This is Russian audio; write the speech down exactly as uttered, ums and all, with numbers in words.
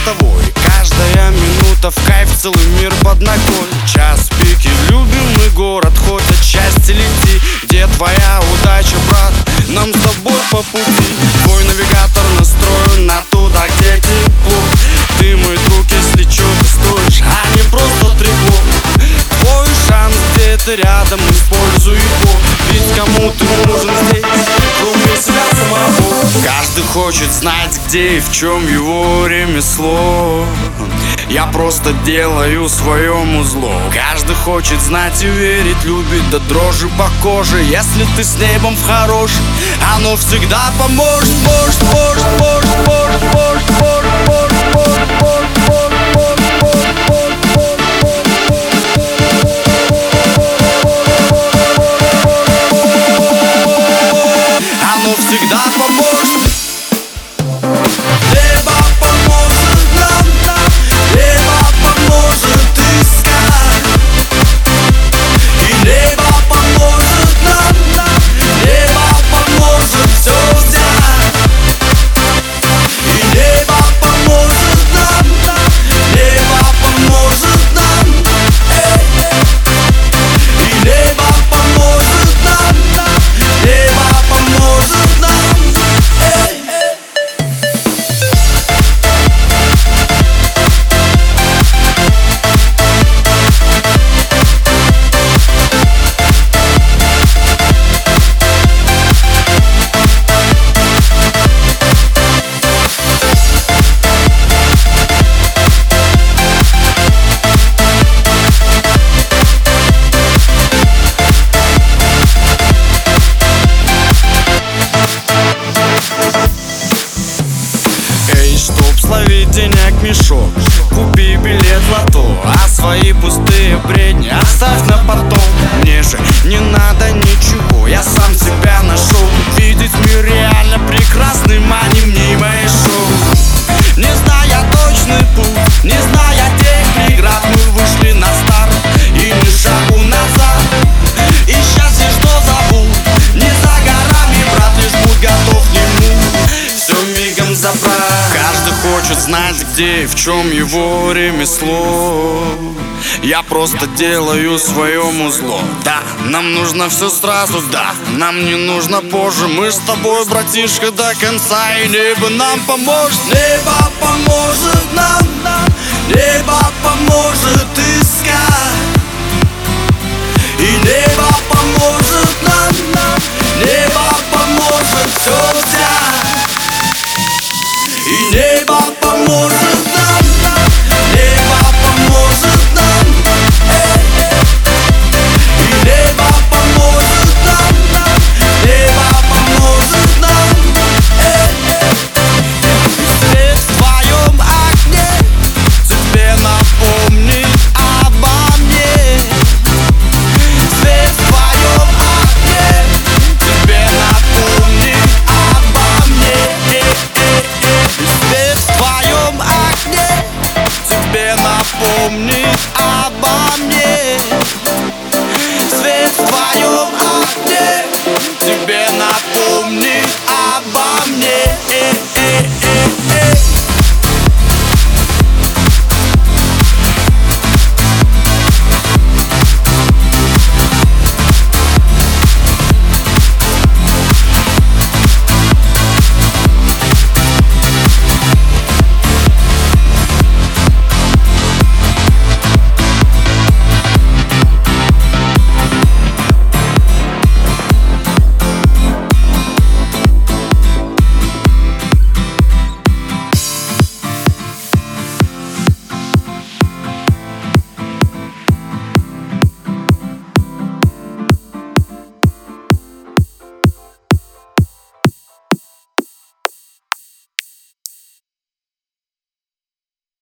тобой. Каждая минута в кайф, целый мир под ногой. Час пик и любимый город, хоть отчасти лети. Где твоя удача, брат? Нам с тобой по пути. Твой навигатор настроен на туда, где тепло. Ты мой друг, если чё, ты стоишь, а не просто трепло. Твой шанс где-то рядом, используй его. Ведь кому ты нужен здесь, кроме себя самого? Каждый хочет знать, где и в чем его ремесло. Я просто делаю своему зло. Каждый хочет знать и верить, любит до дрожи по коже. Если ты с небом в хорошем, оно всегда поможет. Может, может, может, может, может, может, может, может, может. Оно всегда поможет. Небо поможет нам, небо поможет искать. И небо поможет нам, небо поможет все взять. И небо поможет нам, небо поможет нам. И небо поможет нам, небо поможет нам. Чтоб словить денег мешок, купи билет в лото, а свои пустые бредни оставь на потом. Мне же не надо ничего, я сам себя нашел. Видеть мир реально прекрасным, а не мнимое шоу. Не зная точный путь, не зная тех преград, мы вышли на старт и ни шагу назад. И счастье, что зовут, не за горами, брат, лишь будь готов к нему. Все мигом забрать. Каждый хочет знать, где и в чем его ремесло. Я просто делаю своему зло. Да, нам нужно все сразу, да, нам не нужно позже. Мы с тобой, братишка, до конца, и небо нам поможет. Небо поможет нам, небо поможет искать. И небо поможет нам, небо поможет все взять. И небо поможет нам, небо поможет нам. И небо поможет нам, небо поможет нам. Свет в твоем окне тебе напомнит обо мне. Свет в твоем окне тебе напомнит обо мне. Свет в твоем окне тебе напомнит